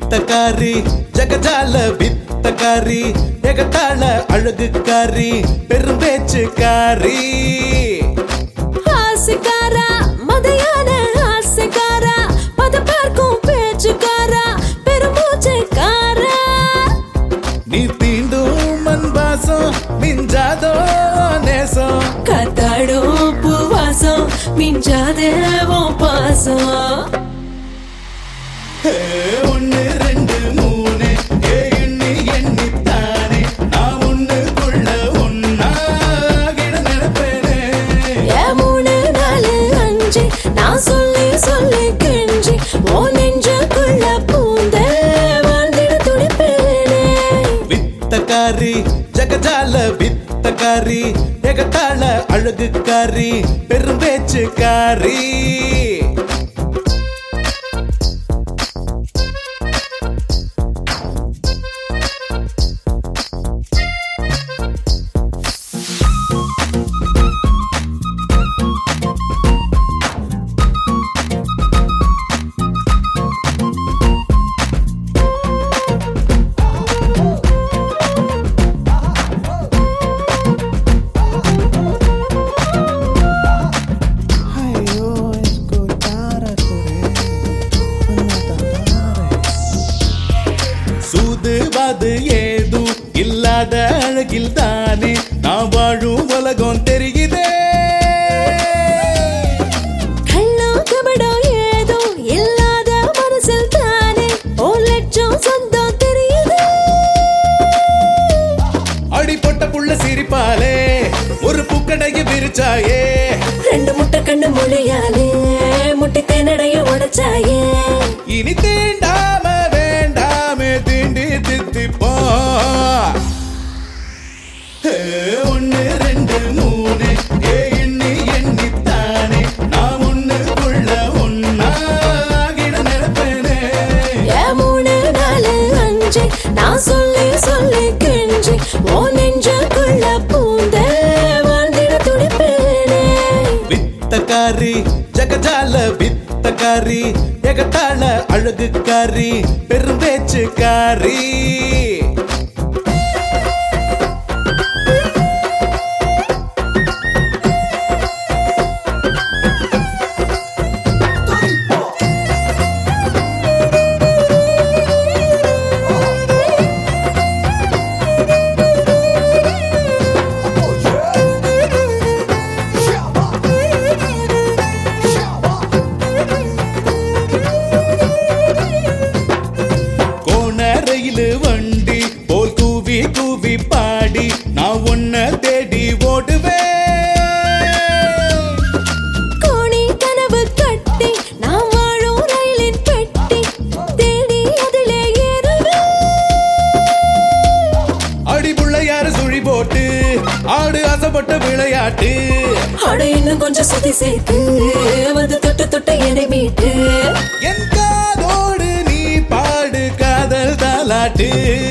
வித்தக்காரி ஜகஜால வித்தக்காரி எகட்டாள அழகுக்காரி பெரும் பேச்சுக்காரி ஆசைக்காரா மதையான ஆசைக்காரா பத பார்க்கும் பேச்சுக்காரா பெருமூச்சைக்காரா நீ தீண்டும் அன்பாசம் மிஞ்சாதோ நேசம் காத்தாடும் பூவாசம் மிஞ்சாதேவும் பாசம் ஒன்னு ரெண்டு மூணு எண்ணி எண்ணித்தானே நான் ஒண்ணுக்குள்ள ஒன்னாகிட நினைப்பேனே மூணு நாலு அஞ்சு நான் சொல்லி சொல்லி கெஞ்சி ஓ நெஞ்சுக்குள்ள பூந்த வாழ்ந்திட துடிப்பேனே வித்தக்காரி ஜகஜால வித்தக்காரி எகட்டாள அழகுக்காரி பெரும் பேச்சுக்காரி சூதுவாது ஏதும் இல்லாத அழகில் தானே நான் வாழும் உலகம் தெரியுதே கள்ளம் கபடம் ஏதோ இல்லாத மனசில் தானே ஒரு லட்சம் சொந்தம் தெரியுது அடி பொட்ட புள்ள சிரிப்பாலே ஒரு பூக்கடையை விரிச்சாயே ரெண்டு முட்டை கண்ணு மொழியாலே முட்டை தேனடைய உடைச்சாயே இனி தீண்டாம வேண்டாமே தீண்டி தித்திப்போ ஒன்னு ரெண்டு மூணு எண்ணி எண்ணித்தானே நான் ஒண்ணுக்குள்ள ஒன்னாகிட நினைப்பேனே மூணு நாலு அஞ்சு நான் சொல்லி சொல்லி கெஞ்சி ஓ நெஞ்சுக்குள்ள பூந்த வாழ்ந்திட துடிப்பேனே வித்தக்காரி ஜகஜால வித்தக்காரி எகட்டாள அழகுக்காரி பெரும் பேச்சுக்காரி கோணரையிலு வண்டி போல் கூவி கூவி பாடி நான் உன்னை தேடி ஓடுவேன் கோணி கனவு கட்டி நான் வாழும் ரயிலின் பெட்டி தேடி அதிலே ஏறுவேன் அடிபுள்ள யாரு சுழி போட்டு ஆடு ஆசைப்பட்ட விளையாட்டு அட இன்னும் கொஞ்சம் சுத்தி சேர்த்து வந்து தொட்டு தொட்டு என்னை மீட்டு என் காதோடு நீ பாடு காதல் தாலாட்டு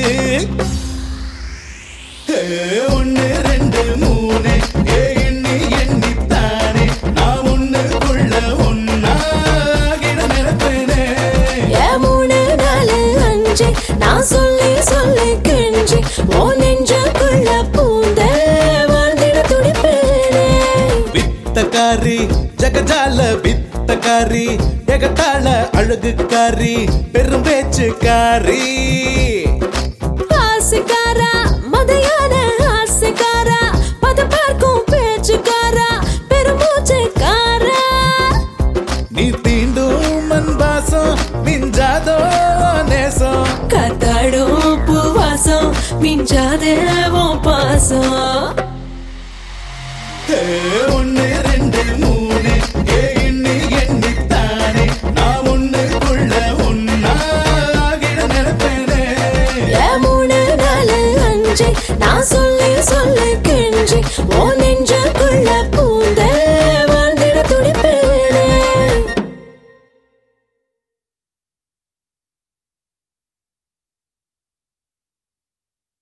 ஒன்னு ரெண்டு மூணு எண்ணி எண்ணித்தானே நான் ஒண்ணுக்குள்ள ஒன்னாகிட நினைப்பேனே மூணு நாலு அஞ்சு நான் சொல்லி சொல்லி கெஞ்சி ஓ நெஞ்சுக்குள்ள பூந்த வாழ்ந்திட துடிப்பேனே வித்தக்காரி ஜகஜால வித்தக்காரி எகட்டாள அழகுக்காரி பெரும் பேச்சுக்காரி ஆசைக்காரா மதையான ஆசைக்காரா பத பார்க்கும் பேச்சுக்காரா பெருமூச்சைக்காரா நீ தீண்டும் அன்பாசம் மிஞ்சாதோ நேசம் காத்தாடும் பூவாசம் மிஞ்சாதேவும் பாசம் ஒன்னு